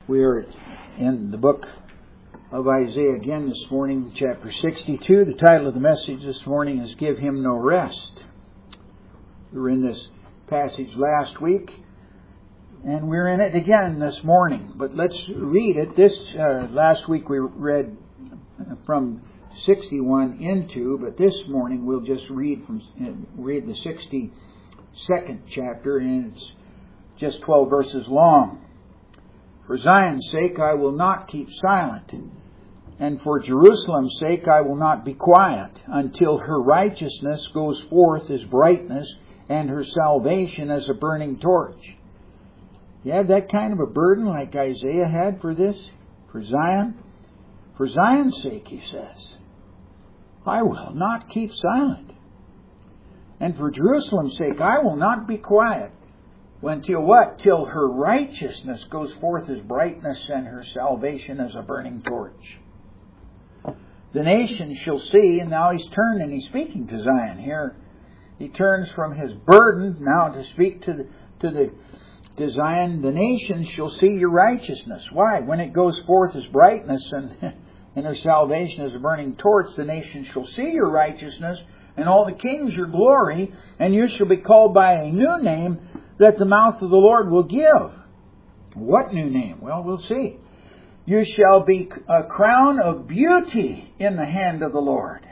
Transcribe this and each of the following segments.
We are in the book of Isaiah again this morning, chapter 62. The title of the message this morning is Give Him No Rest. We were in this passage last week, and we're in it again this morning. But let's read it. Last week we read from 61 into, but this morning we'll just read the 62nd chapter, and it's just 12 verses long. For Zion's sake I will not keep silent, and for Jerusalem's sake I will not be quiet, until her righteousness goes forth as brightness, and her salvation as a burning torch. You have that kind of a burden like Isaiah had for this? For Zion? For Zion's sake, he says, I will not keep silent. And for Jerusalem's sake I will not be quiet. Until what? Till her righteousness goes forth as brightness and her salvation as a burning torch. The nations shall see, and now he's turned and he's speaking to Zion here. He turns from his burden now to speak to Zion. The nations shall see your righteousness. Why? When it goes forth as brightness and her salvation as a burning torch, the nations shall see your righteousness, and all the kings your glory, and you shall be called by a new name that the mouth of the Lord will give. What new name? Well, we'll see. You shall be a crown of beauty in the hand of the Lord.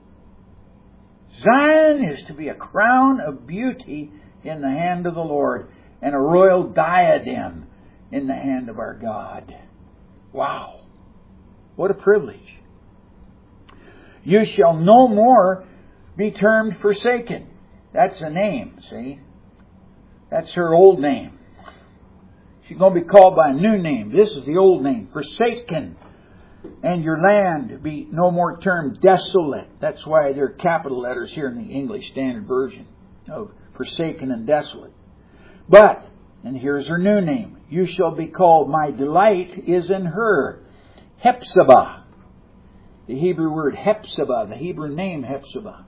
Zion is to be a crown of beauty in the hand of the Lord, and a royal diadem in the hand of our God. Wow. What a privilege. You shall no more be termed forsaken. That's a name, see? That's her old name. She's going to be called by a new name. This is the old name, forsaken. And your land be no more termed desolate. That's why there are capital letters here in the English Standard Version of forsaken and desolate. But, and here's her new name, you shall be called, my delight is in her, Hephzibah. The Hebrew word Hephzibah, the Hebrew name Hephzibah.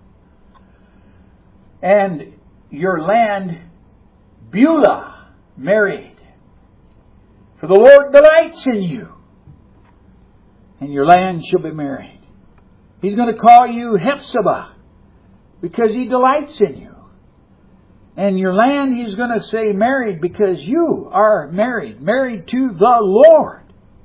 And your land, Beulah, married. For the Lord delights in you, and your land shall be married. He's going to call you Hephzibah, because He delights in you. And your land, He's going to say married, because you are married to the Lord.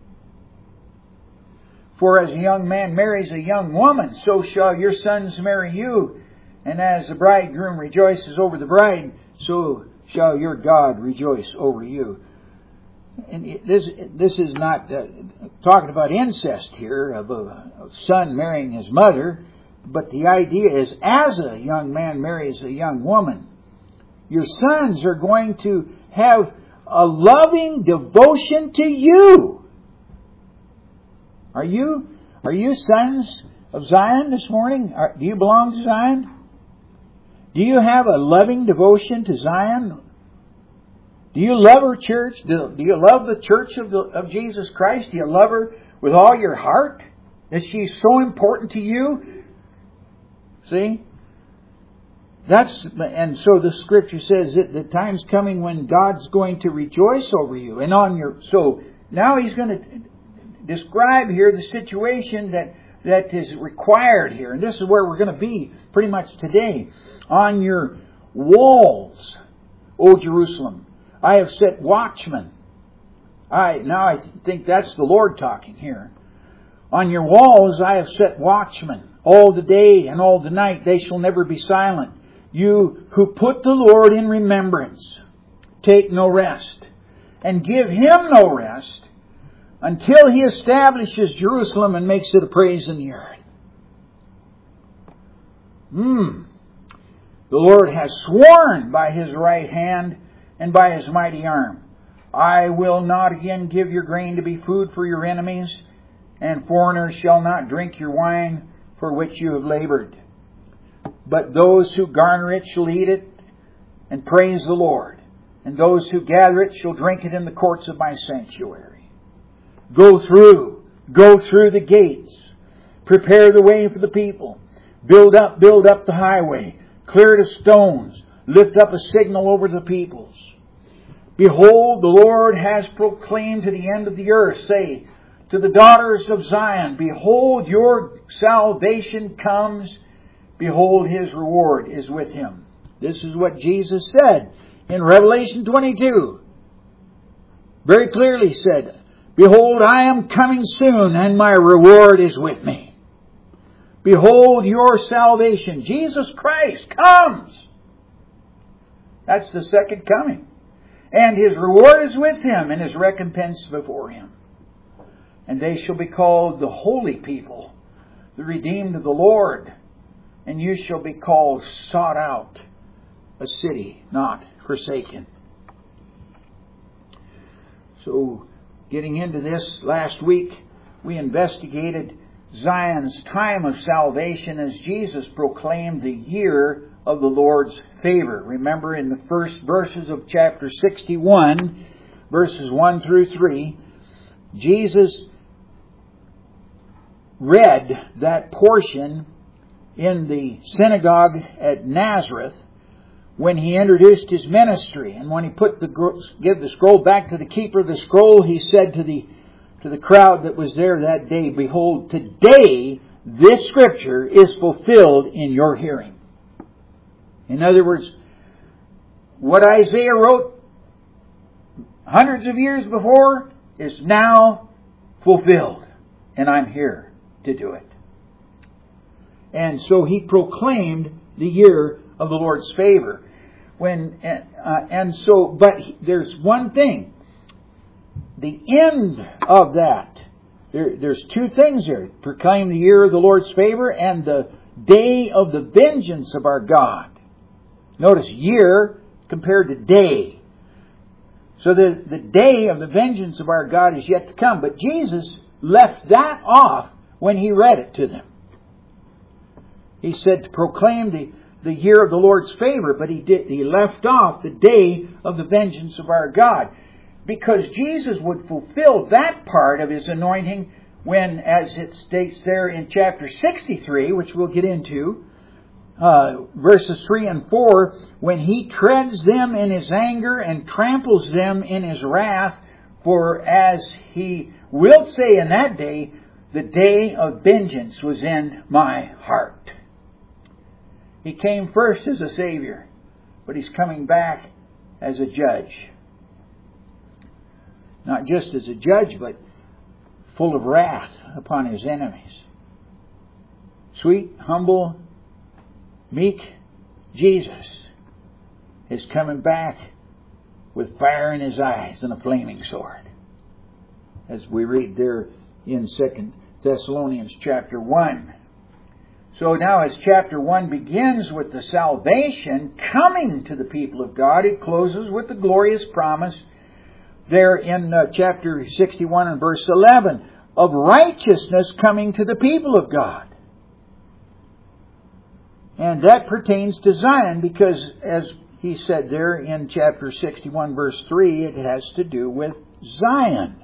For as a young man marries a young woman, so shall your sons marry you. And as the bridegroom rejoices over the bride, so shall your God rejoice over you. And this is not talking about incest here, of a son marrying his mother, but the idea is as a young man marries a young woman, your sons are going to have a loving devotion to you. Are you sons of Zion this morning? Do you belong to Zion? Do you have a loving devotion to Zion? Do you love her church? Do you love the church of Jesus Christ? Do you love her with all your heart? Is she so important to you? See? And so the Scripture says that the time's coming when God's going to rejoice over you. So now He's going to describe here the situation that is required here. And this is where we're going to be pretty much today. On your walls, O Jerusalem, I have set watchmen. I think that's the Lord talking here. On your walls I have set watchmen. All the day and all the night they shall never be silent. You who put the Lord in remembrance, take no rest, and give Him no rest, until He establishes Jerusalem and makes it a praise in the earth. The Lord has sworn by His right hand and by His mighty arm, I will not again give your grain to be food for your enemies, and foreigners shall not drink your wine for which you have labored. But those who garner it shall eat it and praise the Lord, and those who gather it shall drink it in the courts of my sanctuary. Go through the gates, prepare the way for the people, build up the highway, clear it of stones, lift up a signal over the peoples. Behold, the Lord has proclaimed to the end of the earth, say, to the daughters of Zion, behold, your salvation comes. Behold, His reward is with Him. This is what Jesus said in Revelation 22. Very clearly said, behold, I am coming soon, and my reward is with me. Behold, your salvation, Jesus Christ, comes. That's the second coming. And His reward is with Him, and His recompense before Him. And they shall be called the holy people, the redeemed of the Lord. And you shall be called sought out, a city not forsaken. So, getting into this, last week we investigated Zion's time of salvation as Jesus proclaimed the year of the Lord's favor. Remember in the first verses of chapter 61, verses 1 through 3, Jesus read that portion in the synagogue at Nazareth when He introduced His ministry. And when He gave the scroll back to the keeper of the scroll, He said to the crowd that was there that day, behold, today this scripture is fulfilled in your hearing. In other words, what Isaiah wrote hundreds of years before is now fulfilled. And I'm here to do it. And so He proclaimed the year of the Lord's favor. But there's one thing. The end of that, there's two things there. Proclaim the year of the Lord's favor and the day of the vengeance of our God. Notice year compared to day. So the day of the vengeance of our God is yet to come. But Jesus left that off when He read it to them. He said to proclaim the year of the Lord's favor, but He left off the day of the vengeance of our God. Because Jesus would fulfill that part of His anointing when, as it states there in chapter 63, which we'll get into, verses 3 and 4, when He treads them in His anger and tramples them in His wrath, for as He will say in that day, the day of vengeance was in my heart. He came first as a Savior, but He's coming back as a judge. Not just as a judge, but full of wrath upon His enemies. Sweet, humble, meek Jesus is coming back with fire in His eyes and a flaming sword. As we read there in 2 Thessalonians chapter 1. So now as chapter 1 begins with the salvation coming to the people of God, it closes with the glorious promise there in chapter 61 and verse 11 of righteousness coming to the people of God. And that pertains to Zion because, as he said there in chapter 61 verse 3, it has to do with Zion.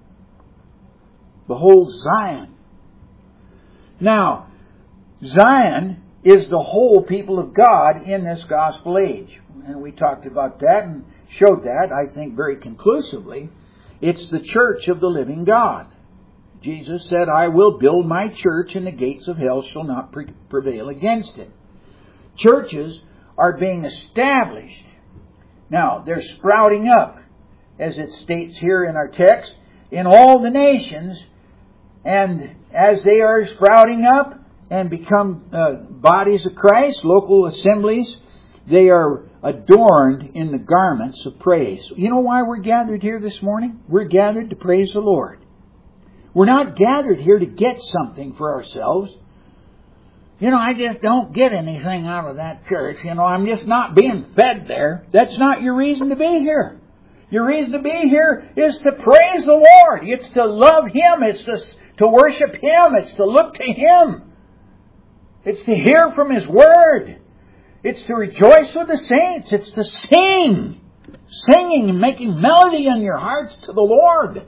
Behold Zion. Now, Zion is the whole people of God in this gospel age. And we talked about that and showed that, I think, very conclusively. It's the church of the living God. Jesus said, I will build my church and the gates of hell shall not prevail against it. Churches are being established. Now, they're sprouting up, as it states here in our text, in all the nations. And as they are sprouting up and become bodies of Christ, local assemblies, they are adorned in the garments of praise. You know why we're gathered here this morning? We're gathered to praise the Lord. We're not gathered here to get something for ourselves. You know, I just don't get anything out of that church. You know, I'm just not being fed there. That's not your reason to be here. Your reason to be here is to praise the Lord. It's to love Him. It's to worship Him. It's to look to Him. It's to hear from His Word. It's to rejoice with the saints. It's to sing. Singing and making melody in your hearts to the Lord.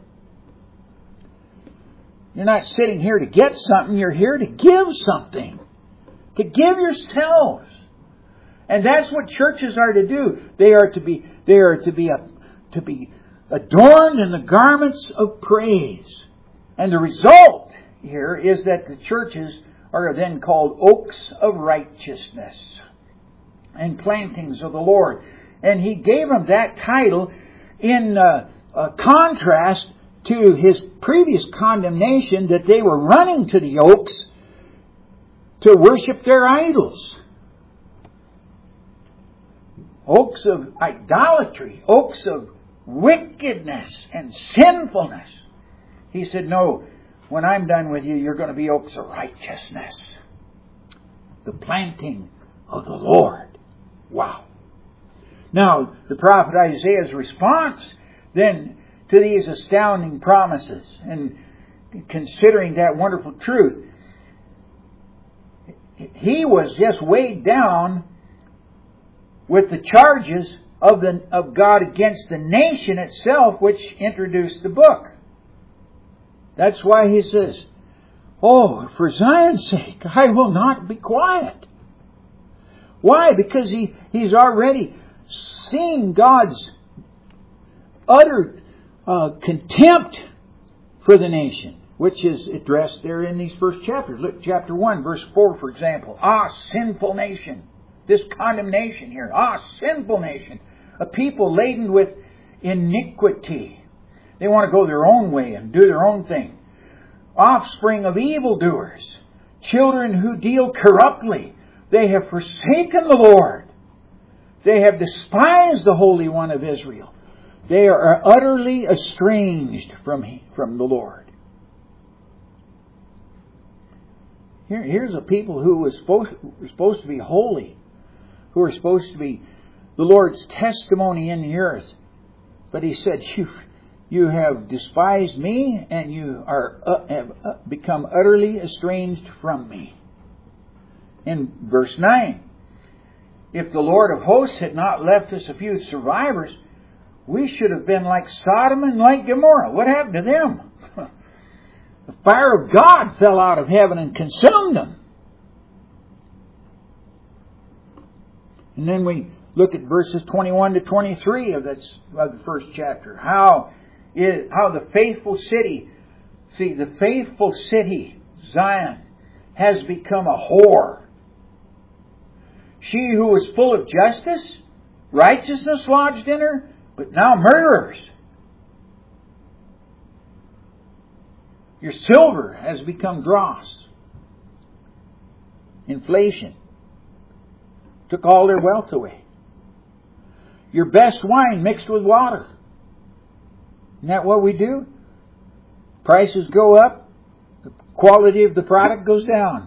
You're not sitting here to get something. You're here to give something. To give yourselves. And that's what churches are to do. They are to be to be adorned in the garments of praise. And the result here is that the churches are then called oaks of righteousness and plantings of the Lord. And He gave them that title in contrast to His previous condemnation that they were running to the oaks to worship their idols. Oaks of idolatry, oaks of wickedness and sinfulness. He said, no, when I'm done with you, you're going to be oaks of righteousness. The planting of the Lord. Wow. Now, the prophet Isaiah's response then to these astounding promises and considering that wonderful truth, he was just weighed down with the charges of God against the nation itself, which introduced the book. That's why he says, oh, for Zion's sake, I will not be quiet. Why? Because he's already seen God's utter contempt for the nation, which is addressed there in these first chapters. Look, chapter 1, verse 4, for example. Ah, sinful nation. This condemnation here. Ah, sinful nation. A people laden with iniquity. They want to go their own way and do their own thing. Offspring of evildoers. Children who deal corruptly. They have forsaken the Lord. They have despised the Holy One of Israel. They are utterly estranged from the Lord. Here's a people who were supposed to be holy, who are supposed to be the Lord's testimony in the earth. But He said, you have despised me and you have become utterly estranged from me. In verse 9, if the Lord of hosts had not left us a few survivors, we should have been like Sodom and like Gomorrah. What happened to them? The fire of God fell out of heaven and consumed them. And then we look at verses 21 to 23 of the first chapter. How the faithful city, the faithful city, Zion, has become a whore. She who was full of justice, righteousness lodged in her, but now murderers. Your silver has become dross. Inflation took all their wealth away. Your best wine mixed with water. Isn't that what we do? Prices go up, the quality of the product goes down.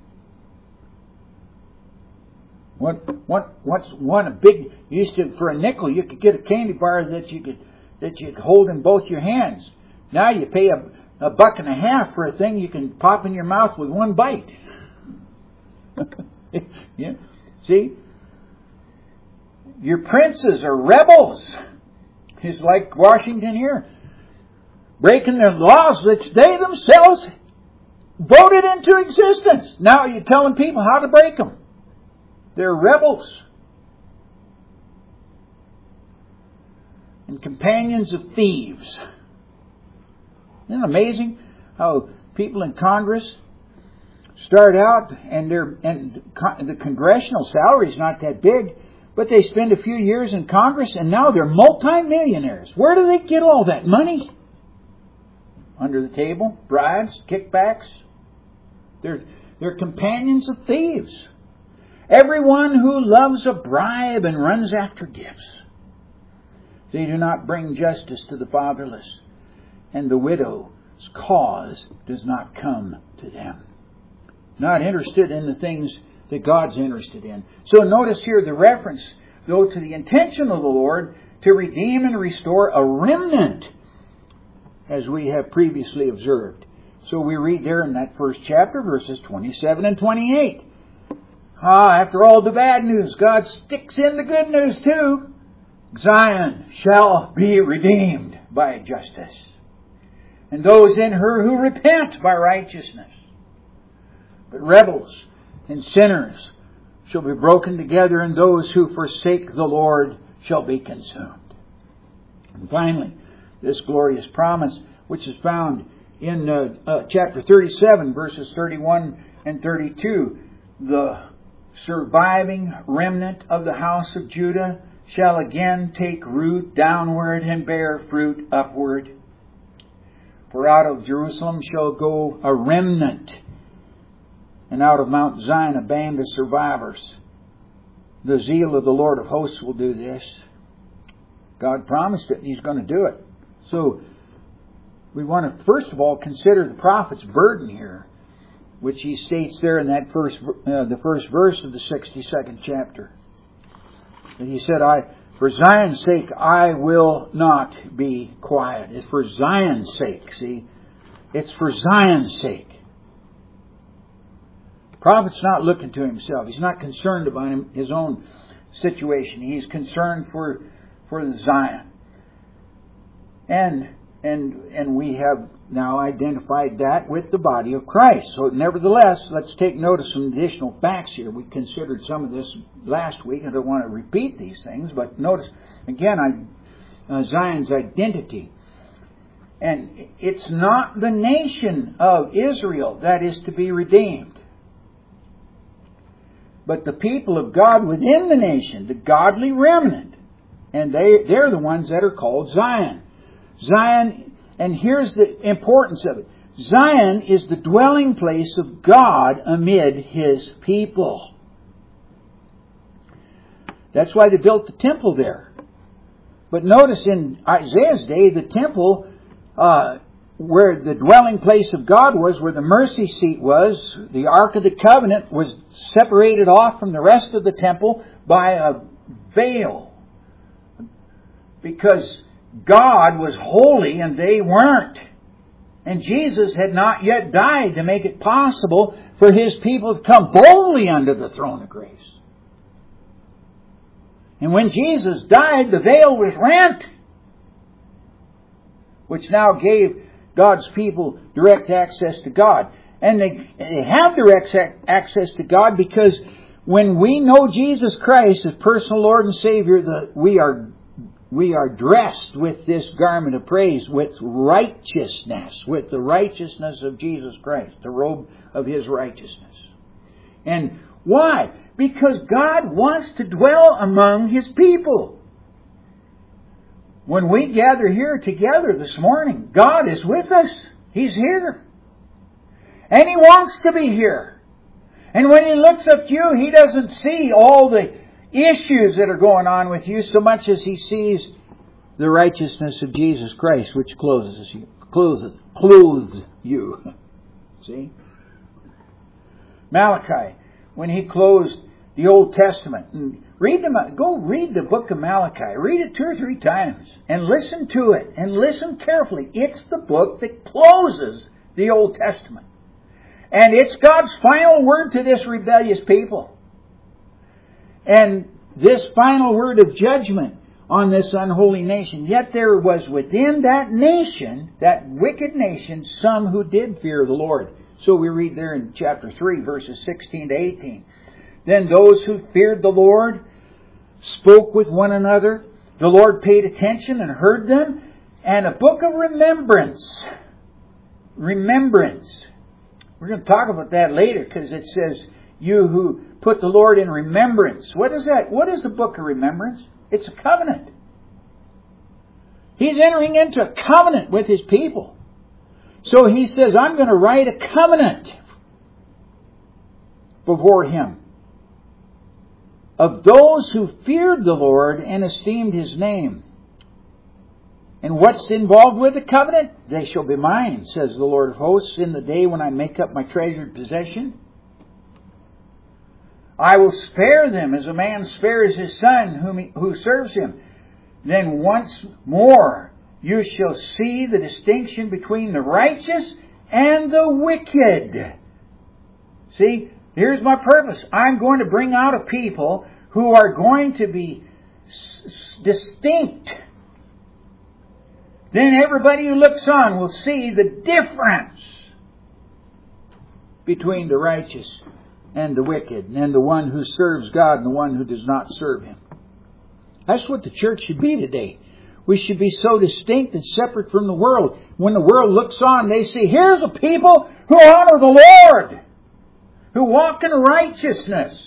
For a nickel you could get a candy bar that you could hold in both your hands. Now you pay $1.50 for a thing you can pop in your mouth with one bite. Yeah. See? Your princes are rebels. It's like Washington here, breaking their laws which they themselves voted into existence. Now you're telling people how to break them. They're rebels. And companions of thieves. Isn't it amazing how people in Congress start out and the congressional salary is not that big, but they spend a few years in Congress and now they're multimillionaires. Where do they get all that money? Under the table, bribes, kickbacks. They're companions of thieves. Everyone who loves a bribe and runs after gifts. They do not bring justice to the fatherless, and the widow's cause does not come to them. Not interested in the things that God's interested in. So notice here the reference, though, to the intention of the Lord to redeem and restore a remnant, as we have previously observed. So we read there in that first chapter, verses 27 and 28. After all the bad news, God sticks in the good news too. Zion shall be redeemed by justice, and those in her who repent by righteousness. But rebels and sinners shall be broken together, and those who forsake the Lord shall be consumed. And finally, this glorious promise, which is found in chapter 37, verses 31 and 32, the surviving remnant of the house of Judah shall again take root downward and bear fruit upward. For out of Jerusalem shall go a remnant, and out of Mount Zion a band of survivors. The zeal of the Lord of hosts will do this. God promised it, and He's going to do it. So, we want to first of all consider the prophet's burden here, which he states there in that the first verse of the 62nd chapter. And he said, for Zion's sake, I will not be quiet. It's for Zion's sake, see? It's for Zion's sake. The prophet's not looking to himself. He's not concerned about his own situation. He's concerned for the Zion. And we have now identified that with the body of Christ. So nevertheless, let's take note of some additional facts here. We considered some of this last week. I don't want to repeat these things, but notice again Zion's identity. And it's not the nation of Israel that is to be redeemed, but the people of God within the nation, the godly remnant. And they're the ones that are called Zion. Zion, and here's the importance of it. Zion is the dwelling place of God amid His people. That's why they built the temple there. But notice in Isaiah's day, the temple, where the dwelling place of God was, where the mercy seat was, the Ark of the Covenant was separated off from the rest of the temple by a veil. Because God was holy and they weren't. And Jesus had not yet died to make it possible for His people to come boldly under the throne of grace. And when Jesus died, the veil was rent, which now gave God's people direct access to God. And they have direct access to God because when we know Jesus Christ as personal Lord and Savior, we are dressed with this garment of praise, with righteousness, with the righteousness of Jesus Christ, the robe of His righteousness. And why? Because God wants to dwell among His people. When we gather here together this morning, God is with us. He's here. And He wants to be here. And when He looks at you, He doesn't see all the issues that are going on with you so much as He sees the righteousness of Jesus Christ, which clothes you. See? Malachi, when he closed the Old Testament, and go read the book of Malachi. Read it 2 or 3 times and listen to it and listen carefully. It's the book that closes the Old Testament. And it's God's final word to this rebellious people. And this final word of judgment on this unholy nation. Yet there was within that nation, that wicked nation, some who did fear the Lord. So we read there in chapter 3, verses 16 to 18. Then those who feared the Lord spoke with one another. The Lord paid attention and heard them. And a book of remembrance. Remembrance. We're going to talk about that later because it says, you who put the Lord in remembrance. What is that? What is the book of remembrance? It's a covenant. He's entering into a covenant with His people. So He says, I'm going to write a covenant before Him of those who feared the Lord and esteemed His name. And what's involved with the covenant? They shall be mine, says the Lord of hosts, in the day when I make up my treasured possession. I will spare them as a man spares his son who serves him. Then once more you shall see the distinction between the righteous and the wicked. See, here's my purpose. I'm going to bring out a people who are going to be distinct. Then everybody who looks on will see the difference between the righteous and the wicked, and the one who serves God and the one who does not serve Him. That's what the church should be today. We should be so distinct and separate from the world. When the world looks on, they see, here's a people who honor the Lord, who walk in righteousness.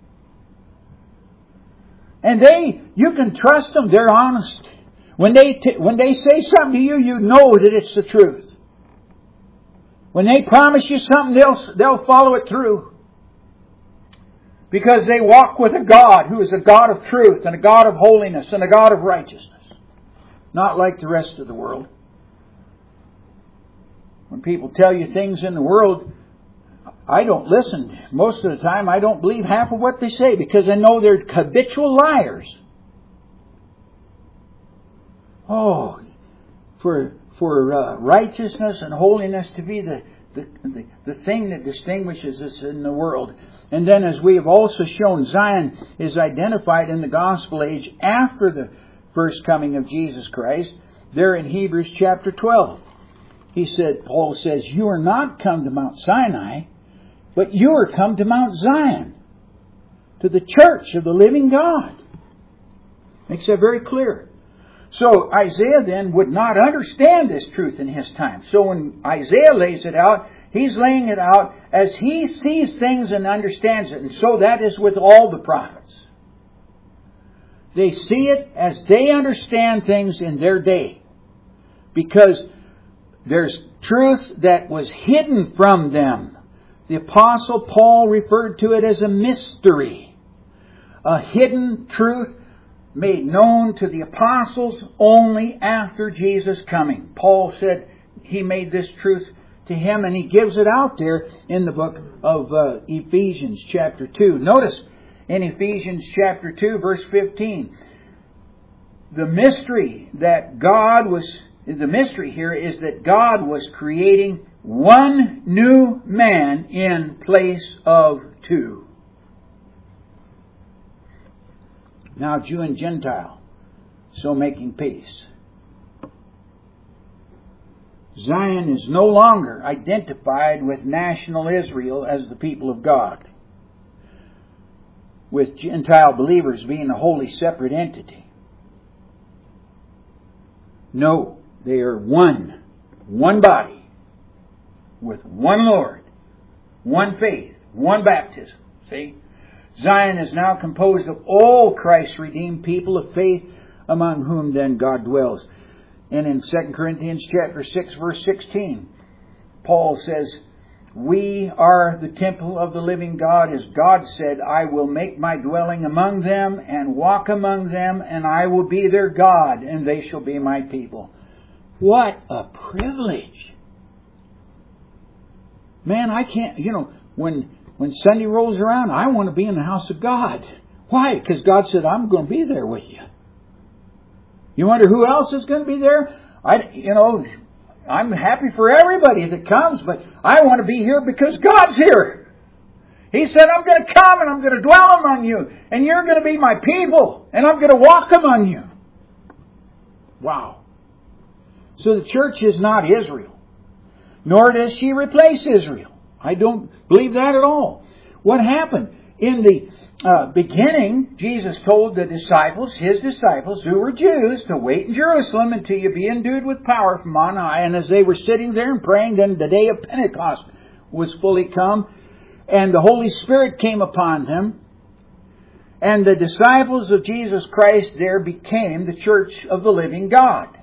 And you can trust them. They're honest. When they say something to you, you know that it's the truth. When they promise you something, they'll follow it through. Because they walk with a God who is a God of truth and a God of holiness and a God of righteousness. Not like the rest of the world. When people tell you things in the world, I don't listen. Most of the time, I don't believe half of what they say because I know they're habitual liars. Oh, for righteousness and holiness to be the thing that distinguishes us in the world. And then, as we have also shown, Zion is identified in the gospel age after the first coming of Jesus Christ. There in Hebrews chapter 12. Paul says, you are not come to Mount Sinai, but you are come to Mount Zion, to the church of the living God. Makes that very clear. So Isaiah then would not understand this truth in his time. So when Isaiah lays it out, he's laying it out as he sees things and understands it. And so that is with all the prophets. They see it as they understand things in their day. Because there's truth that was hidden from them. The Apostle Paul referred to it as a mystery. A hidden truth made known to the apostles only after Jesus' coming. Paul said he made this truth to him, and he gives it out there in the book of Ephesians chapter 2. Notice in Ephesians chapter 2 verse 15, the mystery here is that God was creating one new man in place of two. Now Jew and Gentile, so making peace. Zion is no longer identified with national Israel as the people of God, with Gentile believers being a wholly separate entity. No, they are one body, with one Lord, one faith, one baptism. See? Zion is now composed of all Christ's redeemed people of faith, among whom then God dwells. And in 2 Corinthians chapter 6 verse 16, Paul says, we are the temple of the living God, as God said, I will make my dwelling among them and walk among them, and I will be their God, and they shall be my people. What a privilege. Man, I can't, when Sunday rolls around, I want to be in the house of God. Why? Because God said, I'm going to be there with you. You wonder who else is going to be there? I'm happy for everybody that comes, but I want to be here because God's here. He said, I'm going to come and I'm going to dwell among you, and you're going to be my people, and I'm going to walk among you. Wow. So the church is not Israel, nor does she replace Israel. I don't believe that at all. What happened? In the beginning, Jesus told the disciples, His disciples, who were Jews, to wait in Jerusalem until you be endued with power from on high. And as they were sitting there and praying, then the day of Pentecost was fully come, and the Holy Spirit came upon them. And the disciples of Jesus Christ there became the church of the living God.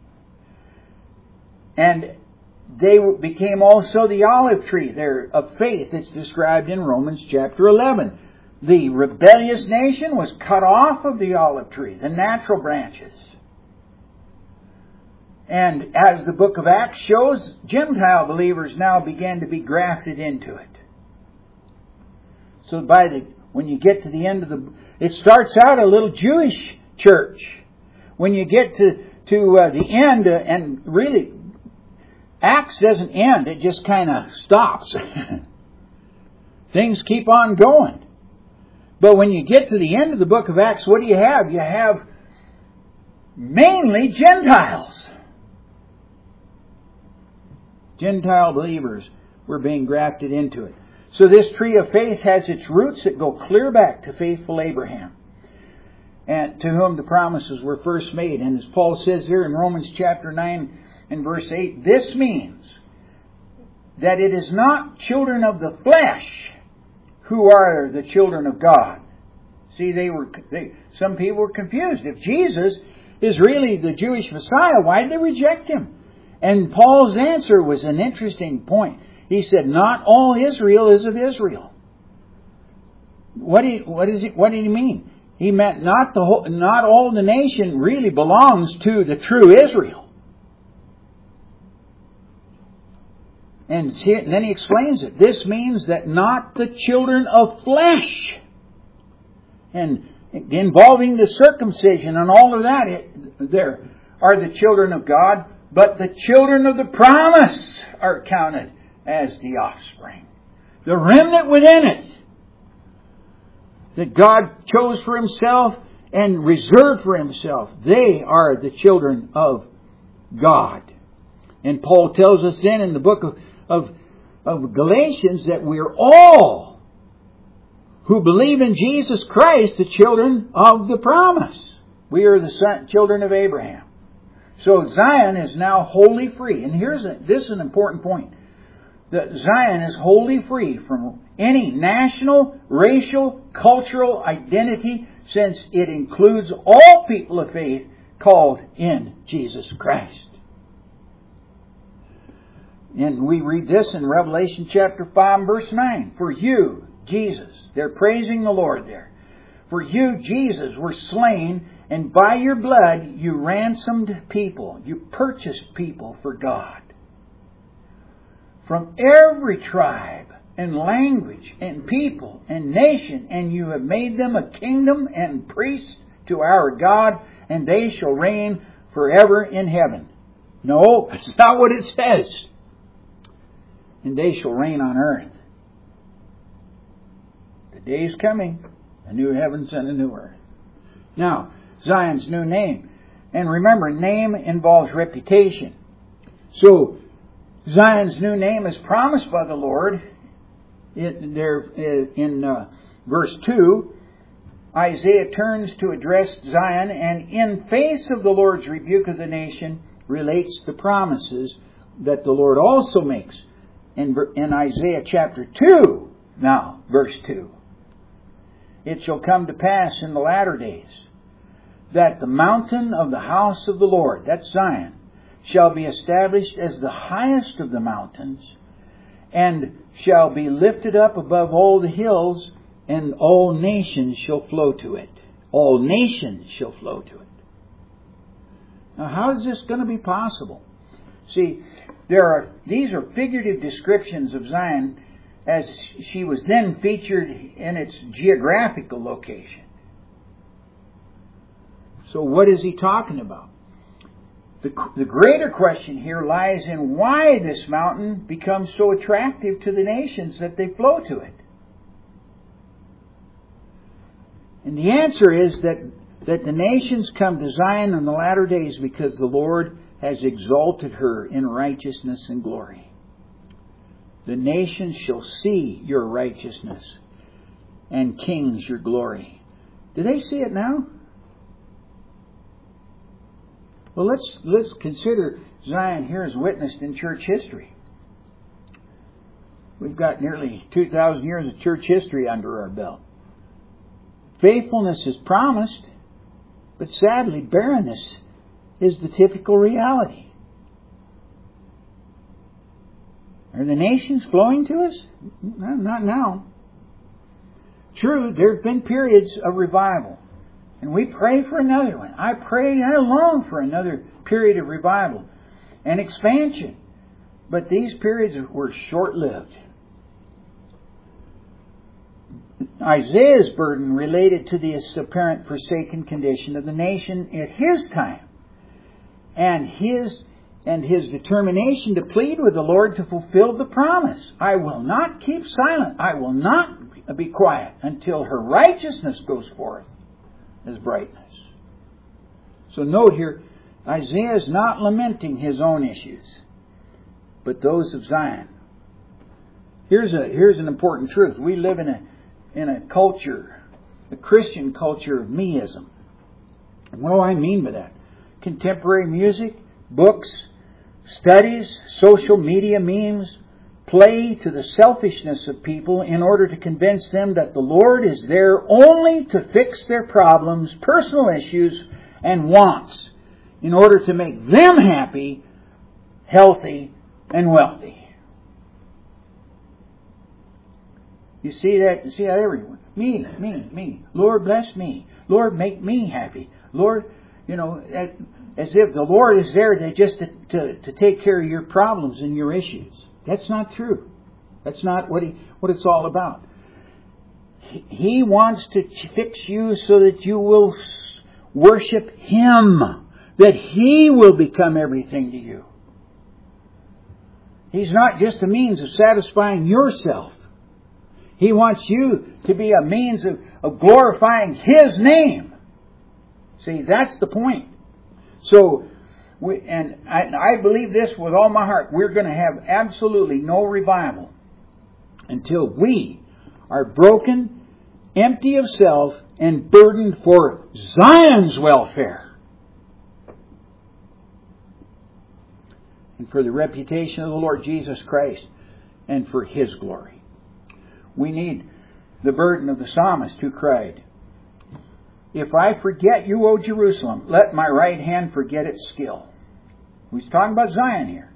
And they became also the olive tree there of faith. It's described in Romans chapter 11. The rebellious nation was cut off of the olive tree, the natural branches. And as the book of Acts shows, Gentile believers now began to be grafted into it. So when you get to the end of it starts out a little Jewish church. When you get to the end, and really, Acts doesn't end, it just kind of stops. Things keep on going. But when you get to the end of the book of Acts, what do you have? You have mainly Gentiles. Gentile believers were being grafted into it. So this tree of faith has its roots that go clear back to faithful Abraham. and to whom the promises were first made. And as Paul says here in Romans chapter 9 and verse 8, this means that it is not children of the flesh who are the children of God. See, some people were confused. If Jesus is really the Jewish Messiah, why did they reject Him? And Paul's answer was an interesting point. He said, not all Israel is of Israel. What did he mean? He meant not all the nation really belongs to the true Israel. And then he explains it. This means that not the children of flesh, and involving the circumcision and all of that, there are the children of God, but the children of the promise are counted as the offspring. The remnant within it that God chose for Himself and reserved for Himself, they are the children of God. And Paul tells us then in the book of Galatians that we're all who believe in Jesus Christ the children of the promise. We are the children of Abraham. So Zion is now wholly free. And this is an important point. That Zion is wholly free from any national, racial, cultural identity, since it includes all people of faith called in Jesus Christ. And we read this in Revelation chapter 5 verse 9. For you, Jesus, they're praising the Lord there. For you, Jesus, were slain, and by your blood you ransomed people. You purchased people for God. From every tribe and language and people and nation, and you have made them a kingdom and priests to our God, and they shall reign forever in heaven. No, that's not what it says. And they shall reign on earth. The day is coming, a new heavens and a new earth. Now, Zion's new name. And remember, name involves reputation. So, Zion's new name is promised by the Lord. In verse 2, Isaiah turns to address Zion, and in face of the Lord's rebuke of the nation, relates the promises that the Lord also makes in Isaiah chapter 2. Now, verse 2. It shall come to pass in the latter days that the mountain of the house of the Lord, that's Zion, shall be established as the highest of the mountains, and shall be lifted up above all the hills, and all nations shall flow to it. All nations shall flow to it. Now, how is this going to be possible? See, these are figurative descriptions of Zion as she was then featured in its geographical location. So what is he talking about? The greater question here lies in why this mountain becomes so attractive to the nations that they flow to it. And the answer is that the nations come to Zion in the latter days because the Lord has exalted her in righteousness and glory. The nations shall see your righteousness, and kings your glory. Do they see it now? Well, let's consider Zion here as witnessed in church history. We've got nearly 2,000 years of church history under our belt. Faithfulness is promised, but sadly, barrenness is the typical reality. Are the nations flowing to us? No, not now. True, there have been periods of revival. And we pray for another one. I long for another period of revival and expansion. But these periods were short-lived. Isaiah's burden related to the apparent forsaken condition of the nation at his time, and his determination to plead with the Lord to fulfill the promise. I will not keep silent. I will not be quiet until her righteousness goes forth as brightness. So note here, Isaiah is not lamenting his own issues, but those of Zion. Here's an important truth. We live in a culture, a Christian culture of meism. What do I mean by that? Contemporary music, books, studies, social media memes play to the selfishness of people in order to convince them that the Lord is there only to fix their problems, personal issues, and wants in order to make them happy, healthy, and wealthy. You see that? You see that everywhere. Me. Lord, bless me. Lord, make me happy. Lord, as if the Lord is there just to take care of your problems and your issues. That's not true. That's not what it's all about. He wants to fix you so that you will worship Him, that He will become everything to you. He's not just a means of satisfying yourself. He wants you to be a means of glorifying His name. See, that's the point. So, I believe this with all my heart. We're going to have absolutely no revival until we are broken, empty of self, and burdened for Zion's welfare. And for the reputation of the Lord Jesus Christ and for His glory. We need the burden of the psalmist who cried, "If I forget you, O Jerusalem, let my right hand forget its skill." He's talking about Zion here.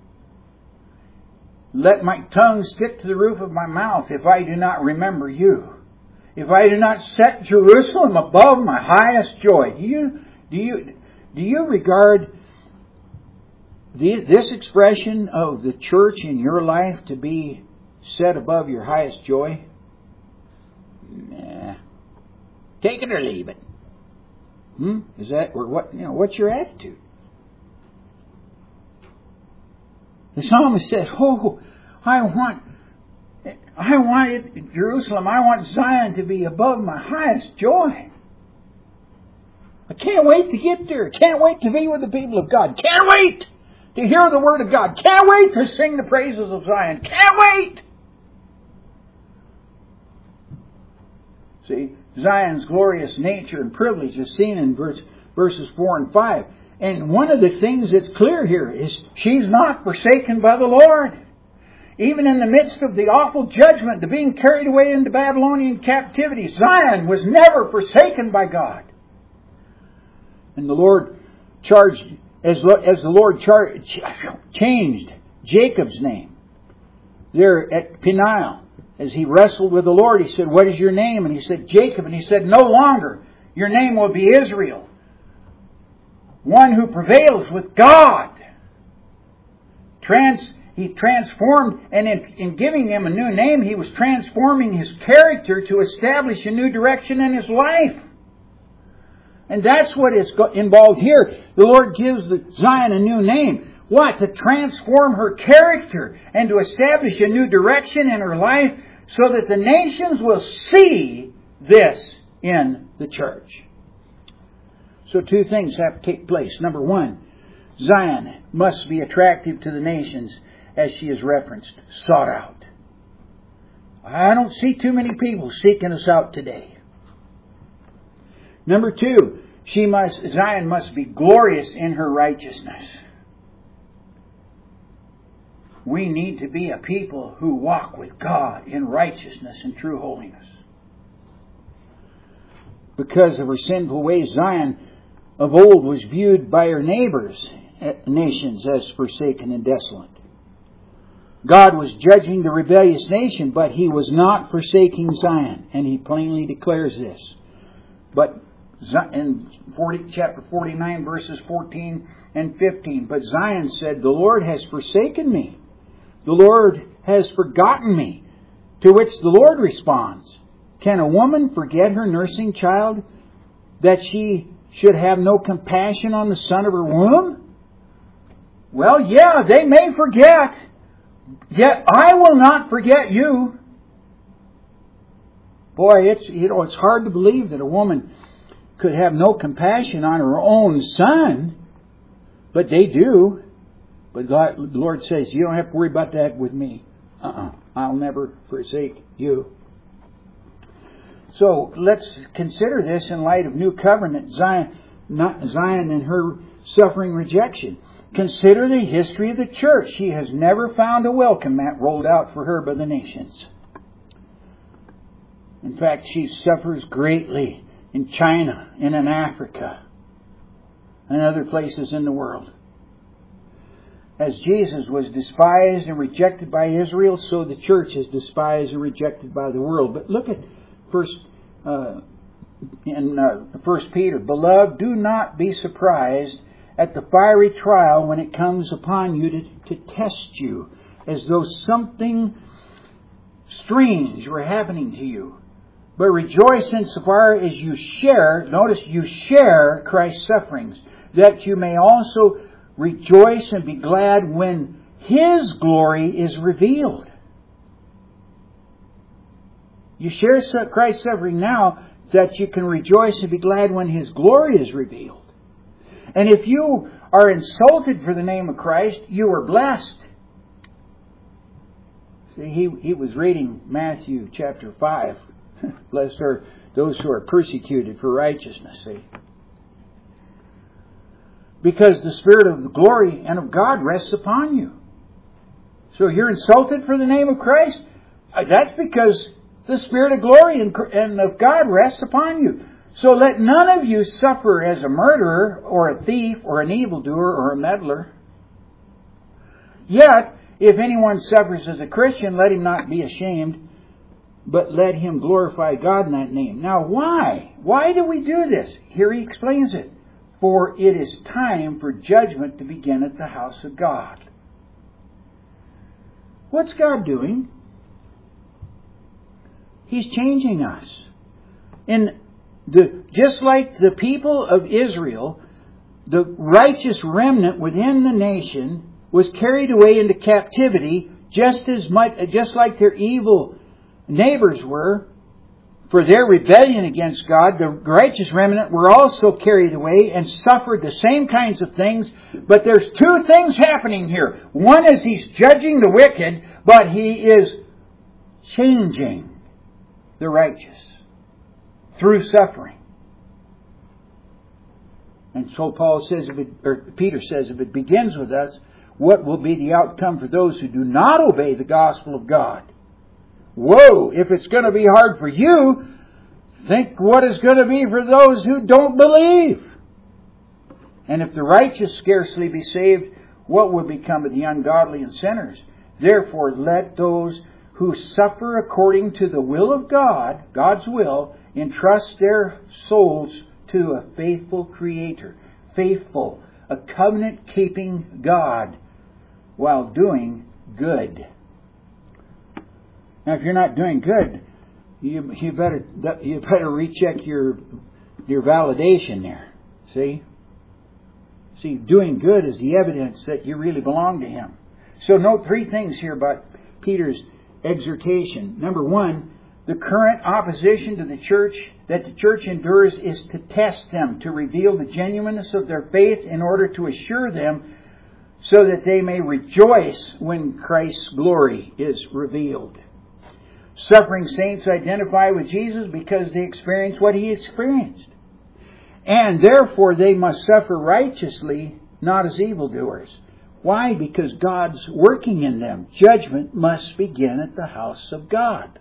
"Let my tongue stick to the roof of my mouth if I do not remember you. If I do not set Jerusalem above my highest joy." Do you regard this expression of the church in your life to be set above your highest joy? Nah. Take it or leave it. Is that or what? What's your attitude? The psalmist said, "Oh, I want it, Jerusalem. I want Zion to be above my highest joy. I can't wait to get there. Can't wait to be with the people of God. Can't wait to hear the word of God. Can't wait to sing the praises of Zion. Can't wait." See, Zion's glorious nature and privilege is seen in verses 4 and 5. And one of the things that's clear here is she's not forsaken by the Lord. Even in the midst of the awful judgment, the being carried away into Babylonian captivity, Zion was never forsaken by God. And the Lord charged, as the Lord changed Jacob's name there at Peniel. As he wrestled with the Lord, he said, "What is your name?" And he said, "Jacob." And he said, "No longer. Your name will be Israel. One who prevails with God." He transformed, and in giving him a new name, he was transforming his character to establish a new direction in his life. And that's what is involved here. The Lord gives Zion a new name. What? To transform her character and to establish a new direction in her life so that the nations will see this in the church. So two things have to take place. Number one, Zion must be attractive to the nations as she is referenced, sought out. I don't see too many people seeking us out today. Number two, Zion must be glorious in her righteousness. We need to be a people who walk with God in righteousness and true holiness. Because of her sinful ways, Zion of old was viewed by her neighbors, nations, as forsaken and desolate. God was judging the rebellious nation, but He was not forsaking Zion, and He plainly declares this. But in chapter 49, verses 14 and 15, "But Zion said, 'The Lord has forsaken me. The Lord has forgotten me.' To which the Lord responds, 'Can a woman forget her nursing child, that she should have no compassion on the son of her womb?' Well, yeah, they may forget, yet I will not forget you." Boy, it's hard to believe that a woman could have no compassion on her own son, but they do. But God, the Lord says, "You don't have to worry about that with me. I'll never forsake you." So let's consider this in light of New Covenant Zion. Zion and her suffering rejection. Consider the history of the church. She has never found a welcome mat rolled out for her by the nations. In fact, she suffers greatly in China and in Africa and other places in the world. As Jesus was despised and rejected by Israel, so the church is despised and rejected by the world. But look at First Peter. Beloved, do not be surprised at the fiery trial when it comes upon you to test you, as though something strange were happening to you. But rejoice insofar as you share, notice you share Christ's sufferings, that you may also rejoice and be glad when His glory is revealed. You share Christ's suffering now that you can rejoice and be glad when His glory is revealed. And if you are insulted for the name of Christ, you are blessed. See, he was reading Matthew chapter 5. Blessed are those who are persecuted for righteousness. See? Because the Spirit of the glory and of God rests upon you. So you're insulted for the name of Christ? That's because the Spirit of glory and of God rests upon you. So let none of you suffer as a murderer or a thief or an evildoer or a meddler. Yet, if anyone suffers as a Christian, let him not be ashamed, but let him glorify God in that name. Now why? Why do we do this? Here he explains it. For it is time for judgment to begin at the house of God. What's God doing? He's changing us. Just like the people of Israel, the righteous remnant within the nation was carried away into captivity just like their evil neighbors were. For their rebellion against God, the righteous remnant were also carried away and suffered the same kinds of things. But there's two things happening here. One is He's judging the wicked, but He is changing the righteous through suffering. And so Peter says, if it begins with us, what will be the outcome for those who do not obey the gospel of God? Whoa, if it's going to be hard for you, think what it's going to be for those who don't believe. And if the righteous scarcely be saved, what will become of the ungodly and sinners? Therefore, let those who suffer according to the will of God, God's will, entrust their souls to a faithful Creator. Faithful, a covenant-keeping God, while doing good. Now, if you're not doing good, you better recheck your validation there. See, doing good is the evidence that you really belong to Him. So note three things here about Peter's exhortation. Number one, the current opposition to the church that the church endures is to test them, to reveal the genuineness of their faith in order to assure them so that they may rejoice when Christ's glory is revealed. Suffering saints identify with Jesus because they experience what He experienced. And therefore they must suffer righteously, not as evildoers. Why? Because God's working in them. Judgment must begin at the house of God.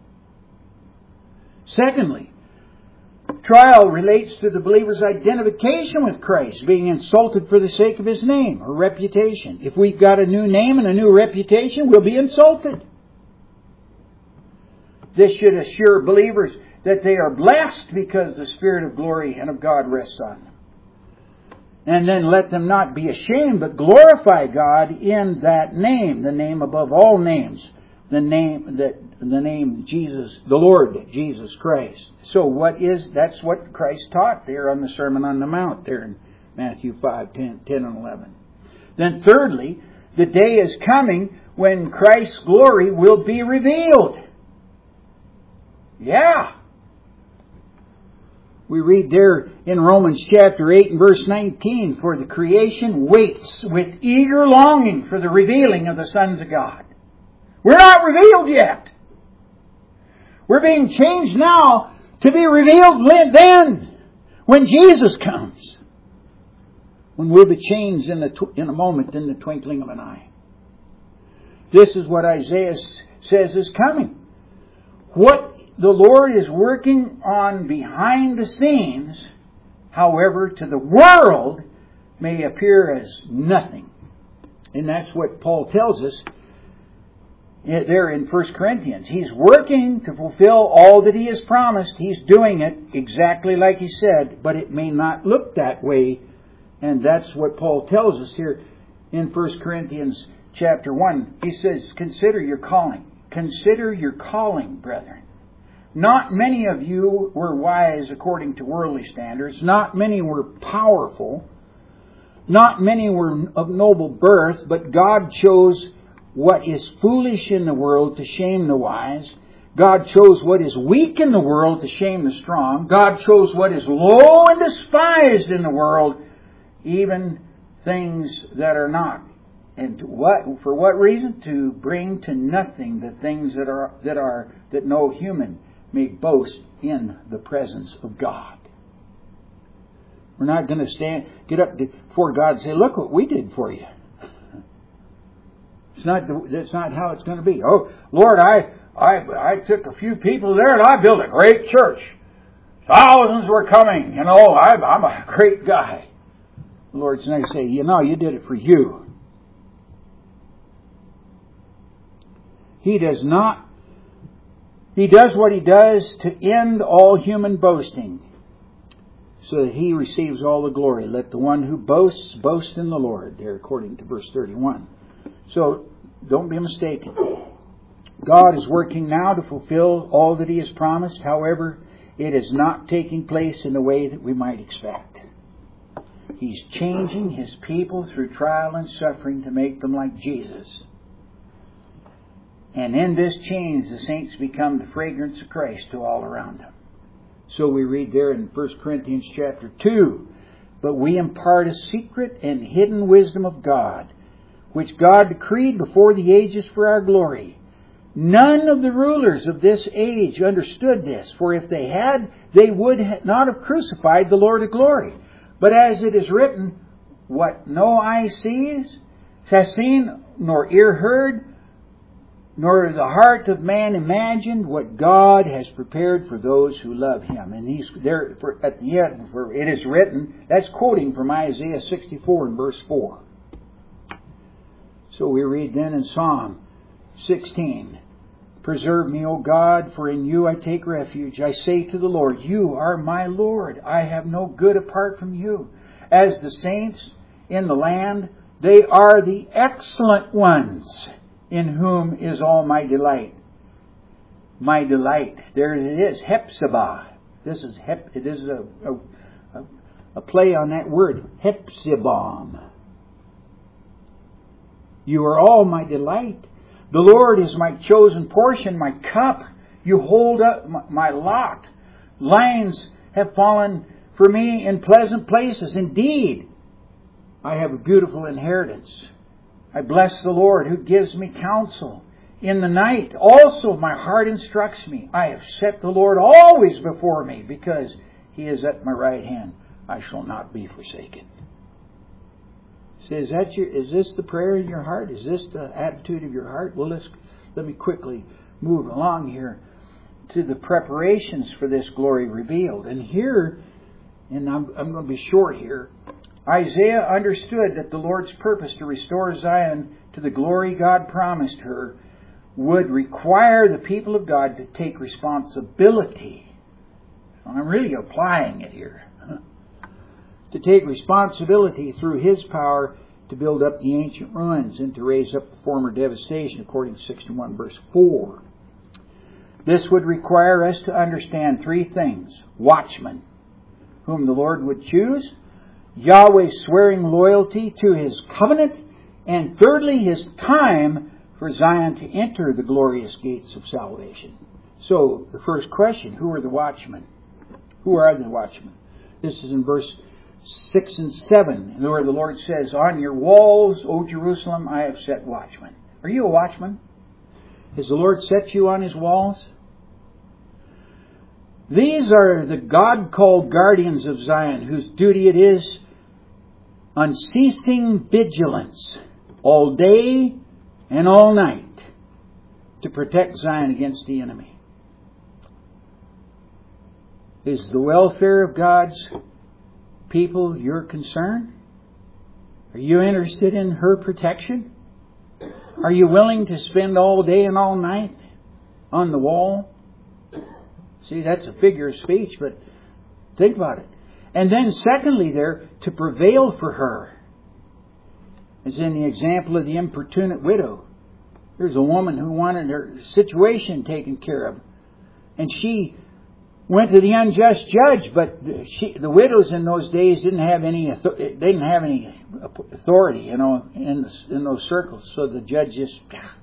Secondly, trial relates to the believer's identification with Christ, being insulted for the sake of His name or reputation. If we've got a new name and a new reputation, we'll be insulted. This should assure believers that they are blessed because the Spirit of glory and of God rests on them. And then let them not be ashamed, but glorify God in that name, the name above all names, the name Jesus, the Lord Jesus Christ. So that's what Christ taught there on the Sermon on the Mount there in Matthew 5, 10 and 11. Then thirdly, the day is coming when Christ's glory will be revealed. Yeah. We read there in Romans chapter 8 and verse 19, for the creation waits with eager longing for the revealing of the sons of God. We're not revealed yet. We're being changed now to be revealed then, when Jesus comes. when we'll be changed in a moment, in the twinkling of an eye. This is what Isaiah says is coming. What the Lord is working on behind the scenes, however, to the world may appear as nothing. And that's what Paul tells us there in 1 Corinthians. He's working to fulfill all that he has promised. He's doing it exactly like he said, but it may not look that way. And that's what Paul tells us here in 1 Corinthians chapter 1. He says, consider your calling. Consider your calling, brethren. Not many of you were wise according to worldly standards. Not many were powerful. Not many were of noble birth, but God chose what is foolish in the world to shame the wise. God chose what is weak in the world to shame the strong. God chose what is low and despised in the world, even things that are not. And for what reason? To bring to nothing the things that no human may boast in the presence of God. We're not going to get up before God and say, look what we did for you. That's not how it's going to be. Oh, Lord, I took a few people there and I built a great church. Thousands were coming. I'm a great guy. The Lord's going to say, you did it for you. He does what He does to end all human boasting, so that He receives all the glory. Let the one who boasts, boast in the Lord, there according to verse 31. So, don't be mistaken. God is working now to fulfill all that He has promised. However, it is not taking place in the way that we might expect. He's changing His people through trial and suffering to make them like Jesus. And in this change, the saints become the fragrance of Christ to all around them. So we read there in 1 Corinthians chapter 2, but we impart a secret and hidden wisdom of God, which God decreed before the ages for our glory. None of the rulers of this age understood this, for if they had, they would not have crucified the Lord of glory. But as it is written, what no eye has seen, nor ear heard, nor the heart of man imagined, what God has prepared for those who love Him. And He's there at the end, for it is written, that's quoting from Isaiah 64 and verse 4. So we read then in Psalm 16, preserve me, O God, for in you I take refuge. I say to the Lord, you are my Lord. I have no good apart from you. As the saints in the land, they are the excellent ones, in whom is all my delight. My delight. There it is, Hepzibah. It is a play on that word, Hepzibah. You are all my delight. The Lord is my chosen portion, my cup. You hold up my lot. Lines have fallen for me in pleasant places. Indeed, I have a beautiful inheritance. I bless the Lord who gives me counsel. In the night also my heart instructs me. I have set the Lord always before me, because He is at my right hand. I shall not be forsaken. So is this the prayer in your heart? Is this the attitude of your heart? Well, let me quickly move along here to the preparations for this glory revealed. And here, and I'm going to be short here, Isaiah understood that the Lord's purpose to restore Zion to the glory God promised her would require the people of God to take responsibility. I'm really applying it here. To take responsibility through His power to build up the ancient ruins and to raise up the former devastation, according to 61 verse 4. This would require us to understand three things. Watchmen, whom the Lord would choose. Yahweh swearing loyalty to His covenant. And thirdly, His time for Zion to enter the glorious gates of salvation. So, the first question, who are the watchmen? Who are the watchmen? This is in verse 6 and 7, where the Lord says, on your walls, O Jerusalem, I have set watchmen. Are you a watchman? Has the Lord set you on His walls? These are the God-called guardians of Zion, whose duty it is unceasing vigilance all day and all night to protect Zion against the enemy. Is the welfare of God's people your concern? Are you interested in her protection? Are you willing to spend all day and all night on the wall? See, that's a figure of speech, but think about it. And then secondly there, to prevail for her. As in the example of the importunate widow. There's a woman who wanted her situation taken care of. And she went to the unjust judge, but the widows in those days didn't have any authority, in those circles. So the judge just...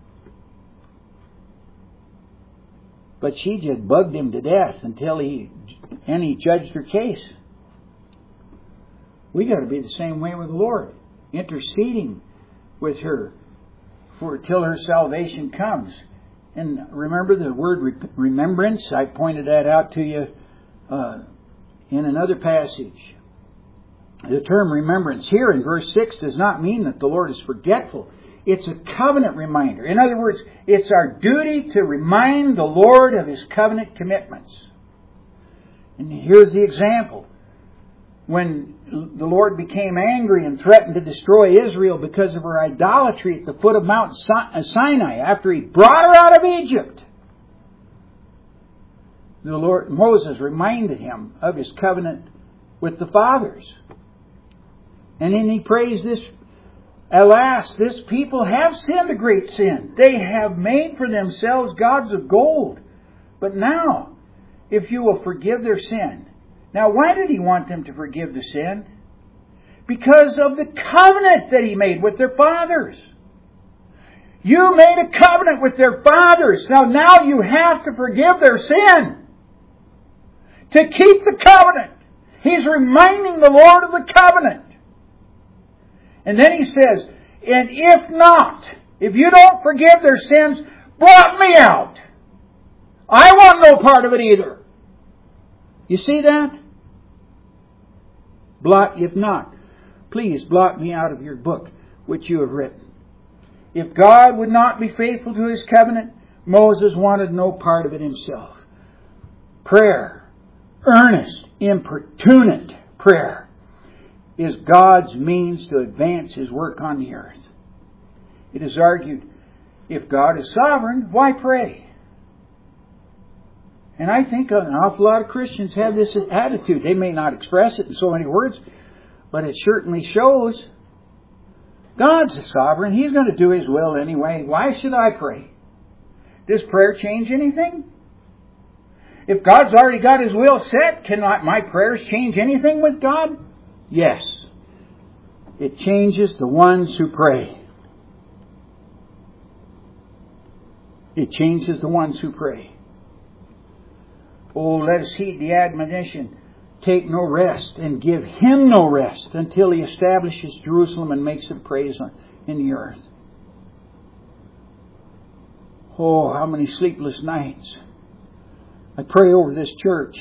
But she just bugged him to death until he judged her case. We got to be the same way with the Lord, interceding with her till her salvation comes. And remember the word remembrance? I pointed that out to you in another passage. The term remembrance here in verse 6 does not mean that the Lord is forgetful. It's a covenant reminder. In other words, it's our duty to remind the Lord of His covenant commitments. And here's the example. When the Lord became angry and threatened to destroy Israel because of her idolatry at the foot of Mount Sinai after He brought her out of Egypt, Moses reminded him of His covenant with the fathers. And then he prays this, alas, this people have sinned a great sin. They have made for themselves gods of gold. But now, if you will forgive their sin. Now, why did He want them to forgive the sin? Because of the covenant that He made with their fathers. You made a covenant with their fathers. Now you have to forgive their sin. To keep the covenant. He's reminding the Lord of the covenant. And then He says, and if not, if you don't forgive their sins, blot me out. I want no part of it either. You see that? If not, please blot me out of your book, which you have written. If God would not be faithful to His covenant, Moses wanted no part of it himself. Prayer, earnest, importunate prayer, is God's means to advance His work on the earth. It is argued, if God is sovereign, why pray? And I think an awful lot of Christians have this attitude. They may not express it in so many words, but it certainly shows. God's the sovereign. He's going to do His will anyway. Why should I pray? Does prayer change anything? If God's already got His will set, cannot my prayers change anything with God? Yes. It changes the ones who pray. It changes the ones who pray. Oh, let us heed the admonition. Take no rest and give Him no rest until He establishes Jerusalem and makes it praise in the earth. Oh, how many sleepless nights. I pray over this church.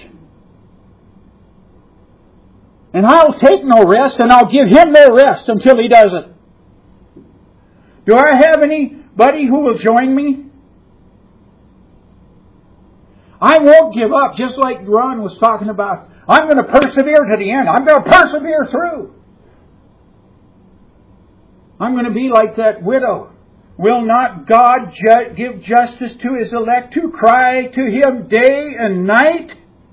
And I'll take no rest and I'll give Him no rest until He does it. Do I have anybody who will join me? I won't give up, just like Ron was talking about. I'm going to persevere to the end. I'm going to persevere through. I'm going to be like that widow. Will not God give justice to His elect who cry to Him day and night?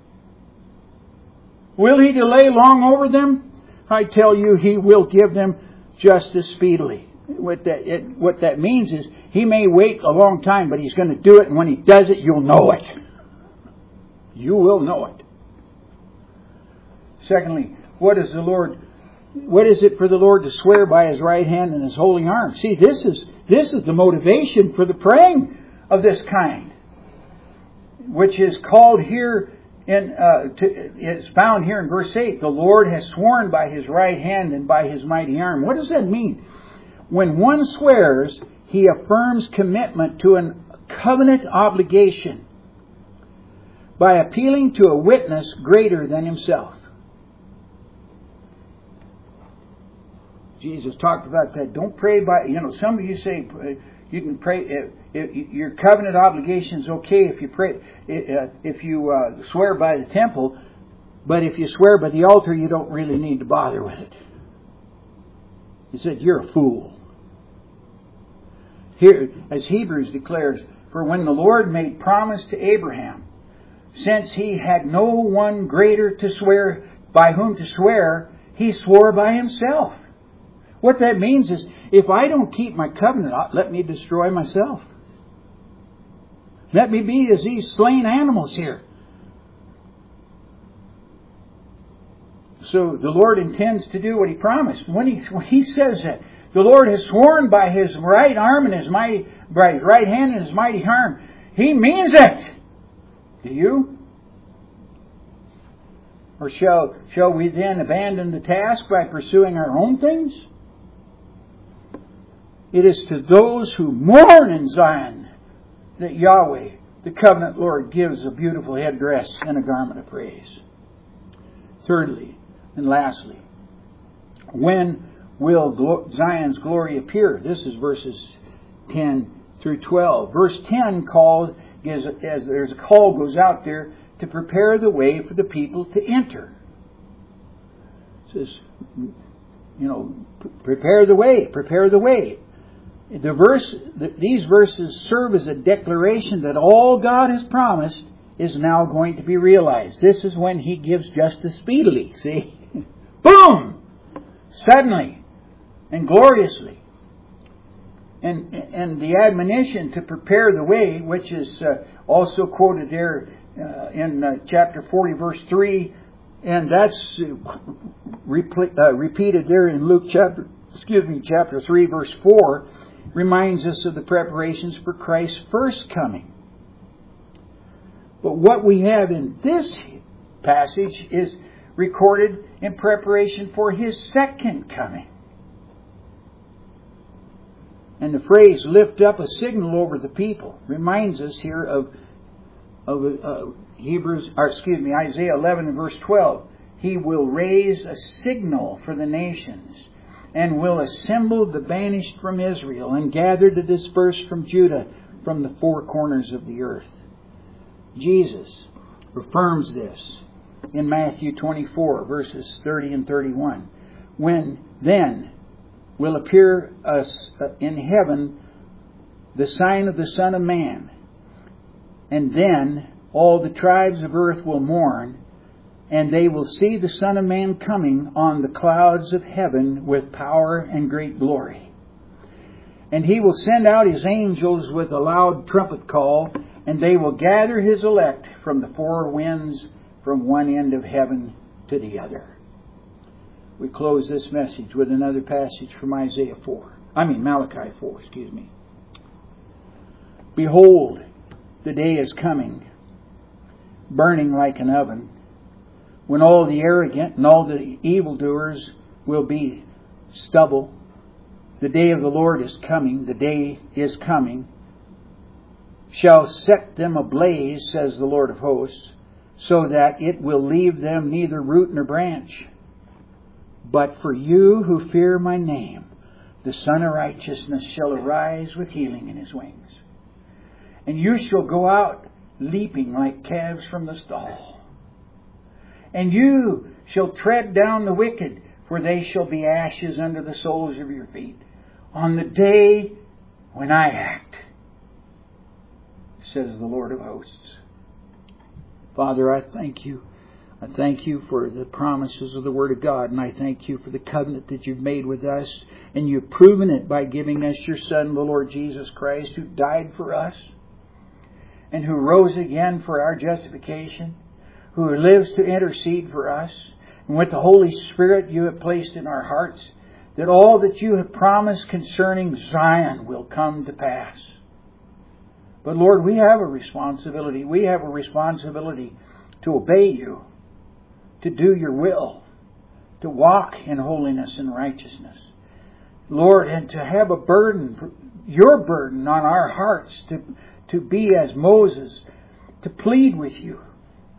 Will He delay long over them? I tell you, He will give them justice speedily. What that means is He may wait a long time, but He's going to do it, and when He does it, you'll know it. You will know it. Secondly, what is it for the Lord to swear by His right hand and His holy arm? See, this is the motivation for the praying of this kind, which is called here is found here in verse 8. The Lord has sworn by His right hand and by His mighty arm. What does that mean? When one swears, he affirms commitment to a covenant obligation by appealing to a witness greater than himself. Jesus talked about that. Don't pray by, some of you say you can pray, if your covenant obligation is okay if you pray, if you swear by the temple, but if you swear by the altar, you don't really need to bother with it. He said, you're a fool. Here, as Hebrews declares, for when the Lord made promise to Abraham, since he had no one greater to swear, by whom to swear, he swore by himself. What that means is, if I don't keep my covenant, let me destroy myself. Let me be as these slain animals here. So the Lord intends to do what He promised. When He says that, the Lord has sworn by His right arm and His mighty, by His right hand and His mighty arm. He means it. Do you? Or shall we then abandon the task by pursuing our own things? It is to those who mourn in Zion that Yahweh, the covenant Lord, gives a beautiful headdress and a garment of praise. Thirdly and lastly, when will Zion's glory appear? This is verses 10 through 12. Verse 10 as there's a call goes out there to prepare the way for the people to enter. It says, prepare the way, prepare the way. These verses serve as a declaration that all God has promised is now going to be realized. This is when He gives justice speedily. See? Boom! Suddenly and gloriously. And the admonition to prepare the way, which is also quoted there in chapter 40, verse 3, and that's repeated there in Luke chapter 3, verse 4, reminds us of the preparations for Christ's first coming. But what we have in this passage is recorded in preparation for His second coming. And the phrase, lift up a signal over the people, reminds us here of Isaiah 11 and verse 12. He will raise a signal for the nations, and will assemble the banished from Israel, and gather the dispersed from Judah, from the four corners of the earth. Jesus affirms this in Matthew 24, verses 30 and 31. When then will appear in heaven the sign of the Son of Man, and then all the tribes of earth will mourn, and they will see the Son of Man coming on the clouds of heaven with power and great glory. And He will send out His angels with a loud trumpet call, and they will gather His elect from the four winds, from one end of heaven to the other. We close this message with another passage from Malachi 4, Behold, the day is coming, burning like an oven, when all the arrogant and all the evildoers will be stubble. The day of the Lord is coming, the day is coming, shall set them ablaze, says the Lord of hosts, so that it will leave them neither root nor branch. But for you who fear my name, the Son of Righteousness shall arise with healing in His wings. And you shall go out leaping like calves from the stall. And you shall tread down the wicked, for they shall be ashes under the soles of your feet, on the day when I act, says the Lord of hosts. Father, I thank You. I thank You for the promises of the Word of God, and I thank You for the covenant that You've made with us, and You've proven it by giving us Your Son, the Lord Jesus Christ, who died for us, and who rose again for our justification, who lives to intercede for us. And with the Holy Spirit You have placed in our hearts, that all that You have promised concerning Zion will come to pass. But Lord, we have a responsibility. We have a responsibility to obey You, to do Your will, to walk in holiness and righteousness. Lord, and to have a burden, Your burden on our hearts, to be as Moses, to plead with You,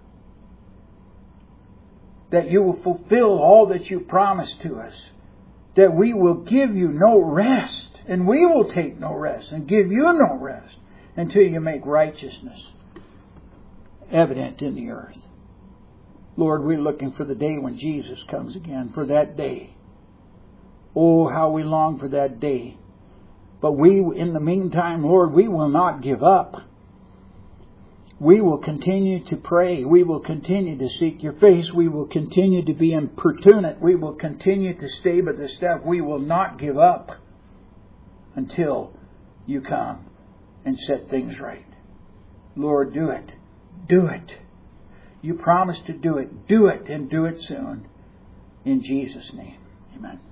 that You will fulfill all that You promised to us, that we will give you no rest, and we will take no rest and give you no rest until you make righteousness evident in the earth. Lord, we're looking for the day when Jesus comes again, for that day. Oh, how we long for that day. But we, in the meantime, Lord, we will not give up. We will continue to pray. We will continue to seek your face. We will continue to be importunate. We will continue to stay by the step. We will not give up until you come and set things right. Lord, do it. Do it. You promised to do it. Do it, and do it soon. In Jesus' name. Amen.